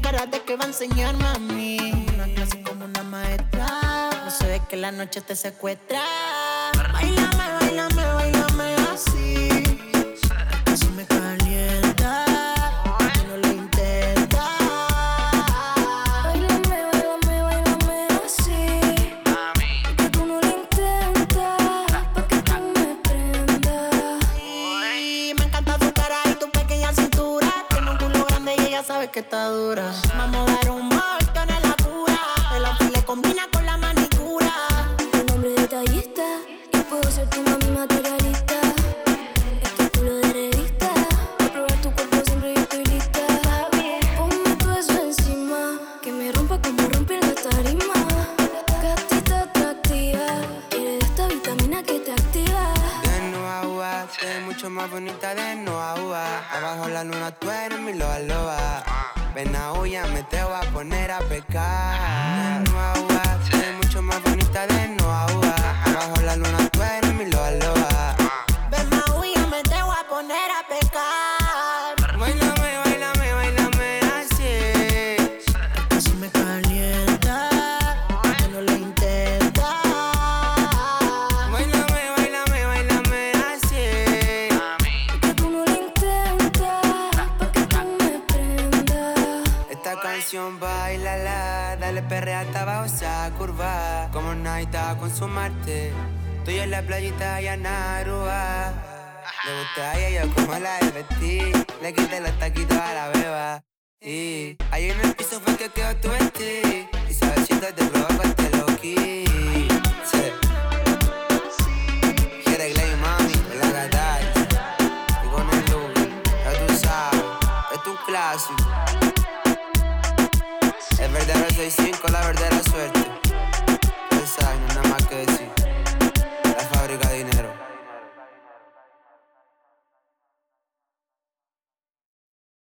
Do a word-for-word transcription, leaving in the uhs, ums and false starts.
cara de que va a enseñar, mami. Una clase como una maestra. No se ve que la noche te secuestra. Báilame, báilame, báilame así. Eso me calienta. No lo intenta. Báilame, báilame, báilame así. Que tú no lo intentas. Pa' que tú me prendas. Y me encanta tu cara y tu pequeña cintura. Tiene un culo grande y ella sabe que está dura. Vamos a dar un morto en la cura. El outfit le combina con la manicura. Un hombre detallista. Yo puedo ser tu mami materialista. Este culo de revista. Pa' probar tu cuerpo siempre yo estoy lista. Ponme todo eso encima. Que me rompa como rompe la tarima. Gatita atractiva. Quiere de esta vitamina que te activa. De Nueva Ua, te ves mucho más bonita de Nueva Ua. Abajo la luna, tú eres mi loba loba. Ven a huya, me te voy a poner a pecar. De Nueva Ua, te ves mucho más bonita de Nueva Ua. Abajo la luna, tú eres mi loba loba. Ven, Maui, yo me te voy a poner a pecar. Bailame, bailame, bailame así. Eso me calienta. Que no lo intenta. Bailame, bailame, bailame así. Que tú no lo intentas. Pa' que tú me prendas. Esta canción bailala, dale perrea hasta abajo esa curva. Como Naita con su Marte, estoy en la playita y en Aruba. Le gusta a ella, yo como la de vestir. Le quité los taquitos a la beba. Y ahí en el piso fue que quedó tu vestir. Y sabecitos te provoco este loqui. Sí. Quiere Glay, mami, con la gata y con el look. Ya tú sabes, esto es un clásico. El verdadero seis cinco, la verdadera suerte. Esa no hay nada más que decir. La fábrica de dinero.